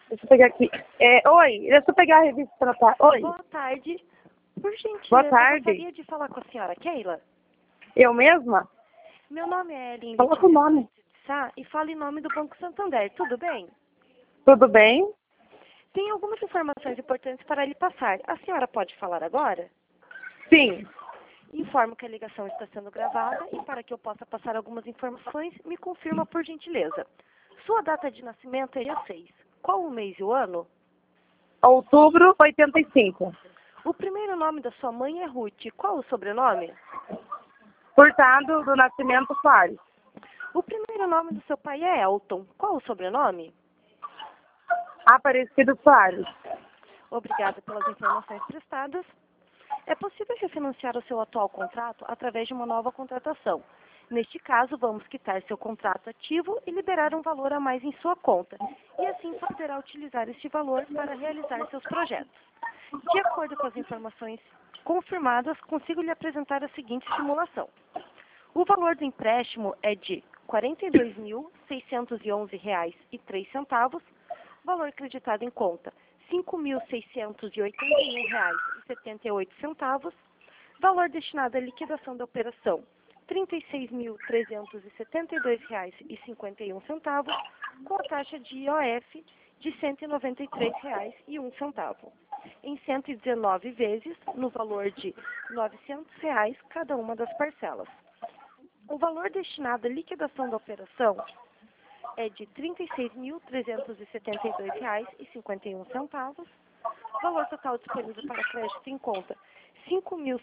Deixa eu pegar aqui. Oi, deixa eu pegar a revista pra cá. Oi. Boa tarde. Por gentileza, Boa tarde. gostaria de falar com a senhora Keila. Eu mesma? Meu nome é Ellen Fala com o nome. e falo em nome do Banco Santander. Tudo bem? Tudo bem? Tem algumas informações importantes para lhe passar. A senhora pode falar agora? Sim. Informo que a ligação está sendo gravada e para que eu possa passar algumas informações, me confirma por gentileza. Sua data de nascimento é dia 6. Qual o mês e o ano? Outubro 85. O primeiro nome da sua mãe é Ruth. Qual o sobrenome? Furtado do Nascimento Soares. O primeiro nome do seu pai é Elton. Qual o sobrenome? Aparecido Soares. Obrigada pelas informações prestadas. É possível refinanciar o seu atual contrato através de uma nova contratação. Neste caso, vamos quitar seu contrato ativo e liberar um valor a mais em sua conta. E assim poderá utilizar este valor para realizar seus projetos. De acordo com as informações confirmadas, consigo lhe apresentar a seguinte simulação. O valor do empréstimo é de R$ 42.611,03, valor acreditado em conta R$ 5.681,78, valor destinado à liquidação da operação R$ 36.372,51, com a taxa de IOF de R$ 193,01, em 119 vezes, no valor de R$ 900 cada uma das parcelas. O valor destinado à liquidação da operação é de R$ 36.372,51, valor total disponível para crédito em conta R$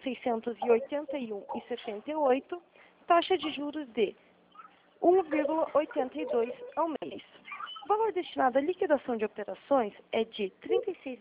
5.681,78, taxa de juros de 1,82 ao mês. O valor destinado à liquidação de operações é de R$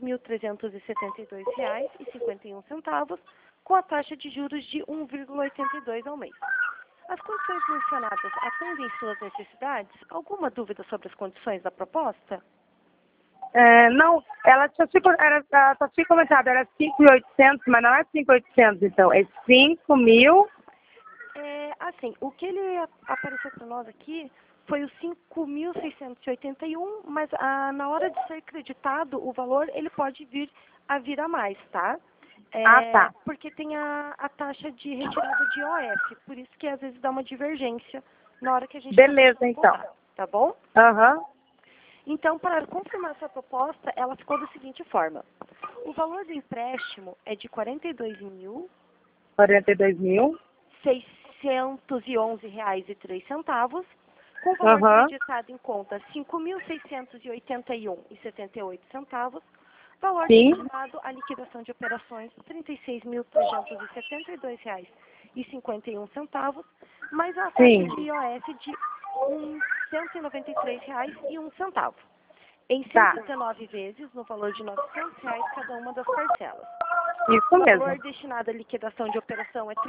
36.372,51, com a taxa de juros de 1,82 ao mês. As condições mencionadas atendem suas necessidades? Alguma dúvida sobre as condições da proposta? Não, ela só tinha comentado, era 5.800, mas não é 5.800, então, é 5.000. Assim, o que ele apareceu para nós aqui foi o 5.681, mas na hora de ser creditado o valor, ele pode vir a mais, tá? Tá. Porque tem a taxa de retirada de IOF, por isso que às vezes dá uma divergência na hora que a gente... Beleza, então. Tá bom? Aham. Então, para confirmar essa proposta, ela ficou da seguinte forma. O valor do empréstimo é de R$ 42.611,03, com o valor acreditado em conta R$ 5.681,78, valor destinado à liquidação de operações R$ 36.372,51, mais a taxa de IOF de R$ 193,01, em 119 vezes, no valor de R$ 900 cada uma das parcelas. Isso mesmo. O valor mesmo. destinado à liquidação de operação é R$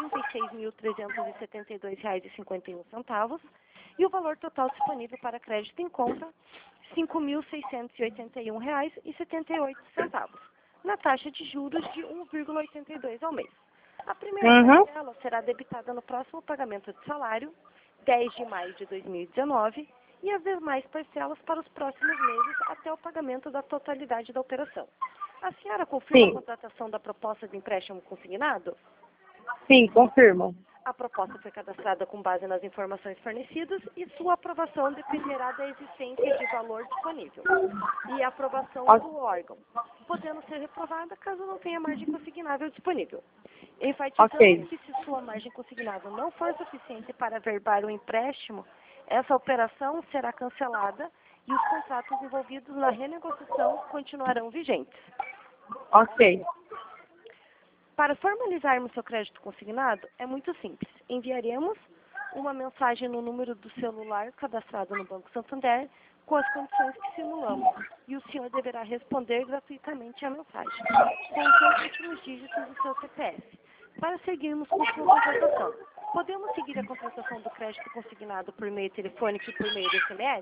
36.372,51, e o valor total disponível para crédito em conta R$ 5.681,78, na taxa de juros de 1,82 ao mês. A primeira parcela será debitada no próximo pagamento de salário, 10 de maio de 2019, e as demais parcelas para os próximos meses até o pagamento da totalidade da operação. A senhora confirma a contratação da proposta de empréstimo consignado? Sim, confirmo. A proposta foi cadastrada com base nas informações fornecidas e sua aprovação dependerá da existência de valor disponível e a aprovação do órgão, podendo ser reprovada caso não tenha margem consignável disponível. Enfatizando que se sua margem consignável não for suficiente para averbar o empréstimo, essa operação será cancelada e os contratos envolvidos na renegociação continuarão vigentes. Ok. Para formalizarmos seu crédito consignado, é muito simples. Enviaremos uma mensagem no número do celular cadastrado no Banco Santander com as condições que simulamos, e o senhor deverá responder gratuitamente à mensagem, com os 2 últimos dígitos do seu CPF, para seguirmos com sua contratação. Podemos seguir a contratação do crédito consignado por meio telefônico e por meio do SMS?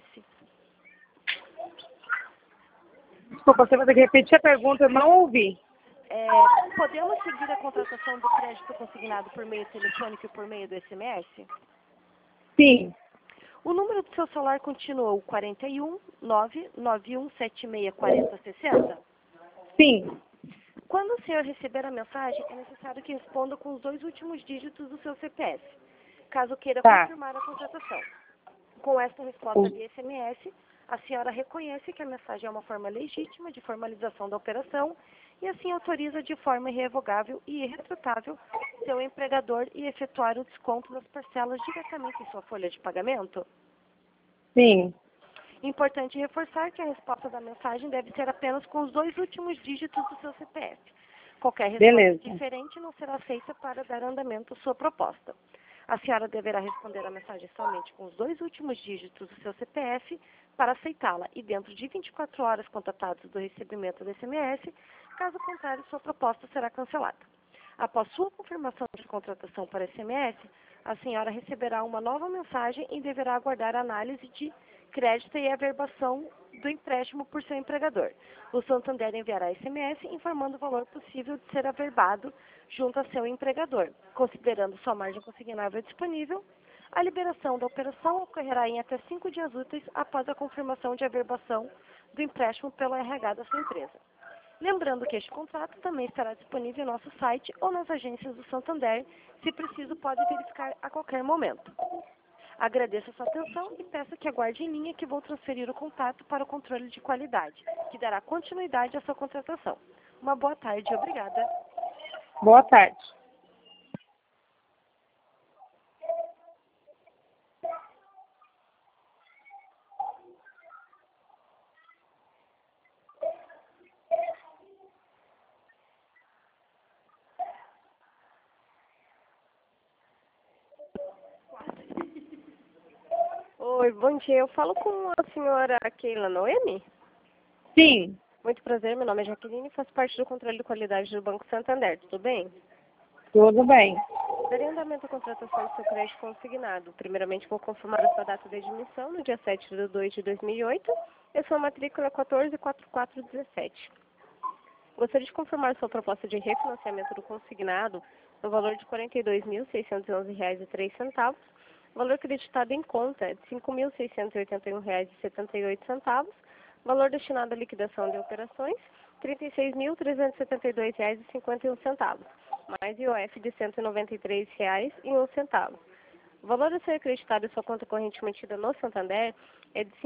Desculpa, você vai ter que repetir a pergunta, eu não ouvi. Podemos seguir a contratação do crédito consignado por meio telefônico e por meio do SMS? Sim. O número do seu celular continua o 41 99176 4060? Sim. Quando o senhor receber a mensagem, é necessário que responda com os 2 últimos dígitos do seu CPF, caso queira Tá. confirmar a contratação. Com esta resposta via SMS, a senhora reconhece que a mensagem é uma forma legítima de formalização da operação e assim autoriza de forma irrevogável e irretretável seu empregador e efetuar o desconto das parcelas diretamente em sua folha de pagamento? Sim. Importante reforçar que a resposta da mensagem deve ser apenas com os 2 últimos dígitos do seu CPF. Qualquer resposta Beleza. diferente não será aceita para dar andamento à sua proposta. A senhora deverá responder a mensagem somente com os 2 últimos dígitos do seu CPF para aceitá-la e dentro de 24 horas contatados do recebimento do SMS, caso contrário, sua proposta será cancelada. Após sua confirmação de contratação para SMS, a senhora receberá uma nova mensagem e deverá aguardar a análise de crédito e averbação do empréstimo por seu empregador. O Santander enviará SMS informando o valor possível de ser averbado junto a seu empregador. Considerando sua margem consignável disponível, a liberação da operação ocorrerá em até 5 dias úteis após a confirmação de averbação do empréstimo pelo RH da sua empresa. Lembrando que este contrato também estará disponível em nosso site ou nas agências do Santander. Se preciso, pode verificar a qualquer momento. Agradeço a sua atenção e peço que aguarde em linha que vou transferir o contato para o controle de qualidade, que dará continuidade à sua contratação. Uma boa tarde e obrigada. Boa tarde. Oi, bom dia. Eu falo com a senhora Keila Noemi? Sim. Muito prazer, meu nome é Jaqueline e faço parte do controle de qualidade do Banco Santander. Tudo bem? Tudo bem. Darei andamento à contratação do seu crédito consignado. Primeiramente, vou confirmar a sua data de admissão no dia 7/2/2008 e a sua matrícula é 144417. Gostaria de confirmar sua proposta de refinanciamento do consignado no valor de R$ 42.611,03. O valor acreditado em conta é de R$ 5.681,78. Valor destinado à liquidação de operações, R$ 36.372,51, mais IOF de R$ 193,01. O valor a ser acreditado em sua conta corrente mantida no Santander é de R$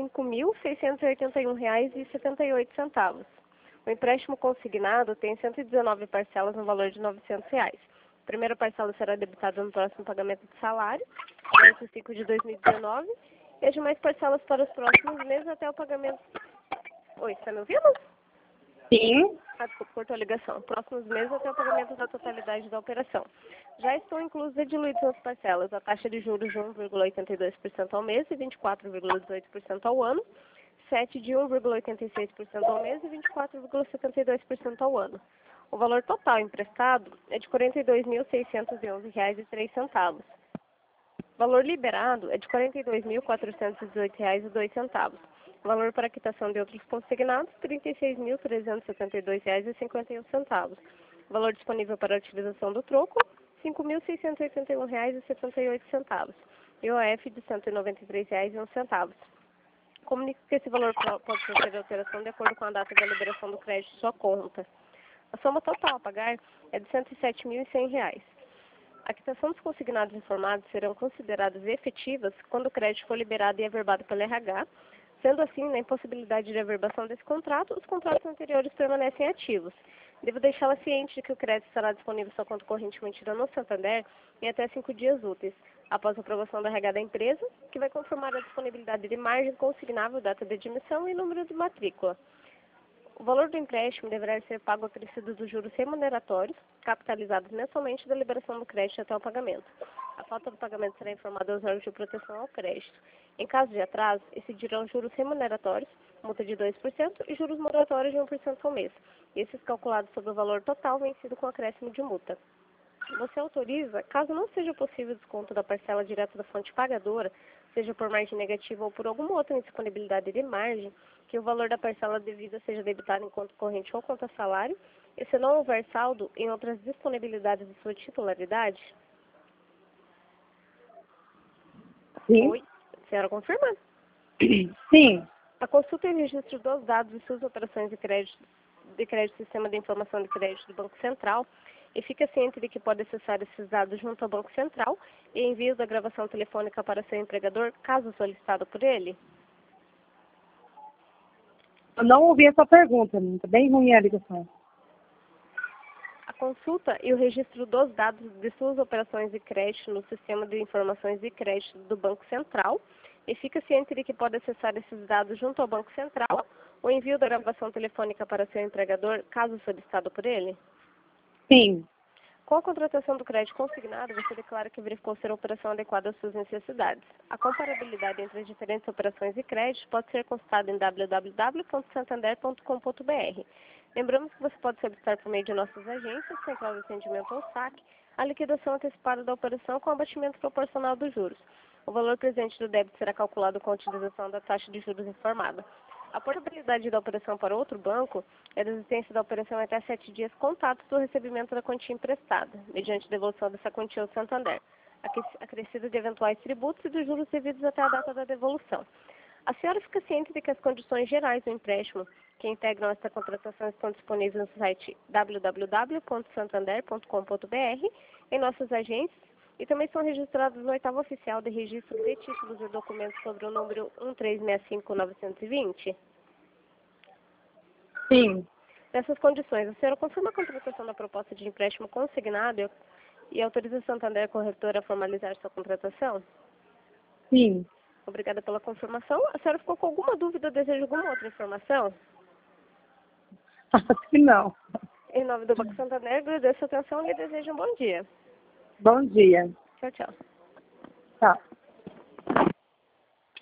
5.681,78. O empréstimo consignado tem 119 parcelas no valor de R$ 900. A primeira parcela será debitada no próximo pagamento de salário, durante o ciclo de 2019, e as demais parcelas para os próximos meses até o pagamento... Oi, está me ouvindo? Sim. Desculpa, cortou a ligação. Próximos meses até o pagamento da totalidade da operação. Já estão inclusas e diluídas nas parcelas a taxa de juros de 1,82% ao mês e 24,18% ao ano, 7 de 1,86% ao mês e 24,72% ao ano. O valor total emprestado é de R$ 42.611,03. O valor liberado é de R$ 42.418,02. O valor para quitação de outros consignados, R$ 36.372,51. O valor disponível para a utilização do troco, R$ 5.681,78. IOF de R$ 193,01. Comunico que esse valor pode sofrer alteração de acordo com a data da liberação do crédito de sua conta. A soma total a pagar é de R$ 107.100. A quitação dos consignados informados serão consideradas efetivas quando o crédito for liberado e averbado pelo RH. Sendo assim, na impossibilidade de averbação desse contrato, os contratos anteriores permanecem ativos. Devo deixá-la ciente de que o crédito estará disponível em sua conta corrente mantida no Santander em até 5 dias úteis, após a aprovação da RH da empresa, que vai confirmar a disponibilidade de margem consignável, data de admissão e número de matrícula. O valor do empréstimo deverá ser pago acrescido dos juros remuneratórios, capitalizados mensalmente da liberação do crédito até o pagamento. A falta do pagamento será informada aos órgãos de proteção ao crédito. Em caso de atraso, incidirão juros remuneratórios, multa de 2% e juros moratórios de 1% ao mês. Esses calculados sobre o valor total vencido com acréscimo de multa. Você autoriza, caso não seja possível o desconto da parcela direta da fonte pagadora, seja por margem negativa ou por alguma outra indisponibilidade de margem, que o valor da parcela devida seja debitado em conta corrente ou conta salário, e se não houver saldo em outras disponibilidades de sua titularidade? Sim. Oi? senhora confirma? Sim. A consulta e o registro dos dados de suas operações de crédito do Sistema de Informação de Crédito do Banco Central, e fica ciente de que pode acessar esses dados junto ao Banco Central e envio da gravação telefônica para seu empregador, caso solicitado por ele? Eu não ouvi essa pergunta, está bem ruim a ligação. A consulta e o registro dos dados de suas operações de crédito no Sistema de Informações de Crédito do Banco Central, e fica ciente de que pode acessar esses dados junto ao Banco Central, o envio da gravação telefônica para seu empregador, caso solicitado por ele? Sim. Com a contratação do crédito consignado, você declara que verificou ser a operação adequada às suas necessidades. A comparabilidade entre as diferentes operações de crédito pode ser consultada em www.santander.com.br. Lembramos que você pode solicitar por meio de nossas agências, Central de Atendimento ou SAC, a liquidação antecipada da operação com abatimento proporcional dos juros. O valor presente do débito será calculado com a utilização da taxa de juros informada. A portabilidade da operação para outro banco é da existência da operação até 7 dias contados do recebimento da quantia emprestada, mediante devolução dessa quantia ao Santander, acrescida de eventuais tributos e dos juros devidos até a data da devolução. A senhora fica ciente de que as condições gerais do empréstimo que integram esta contratação estão disponíveis no site www.santander.com.br, em nossas agências, e também são registrados no oitavo oficial de registro de títulos e documentos sobre o número 1365920. Sim. Nessas condições, a senhora confirma a contratação da proposta de empréstimo consignado e autoriza o Santander Corretora a formalizar sua contratação? Sim. Obrigada pela confirmação. A senhora ficou com alguma dúvida ou deseja alguma outra informação? Acho que não. Em nome do Banco Santander, agradeço a atenção e lhe desejo um bom dia. Bom dia. Tchau, tchau. Tchau.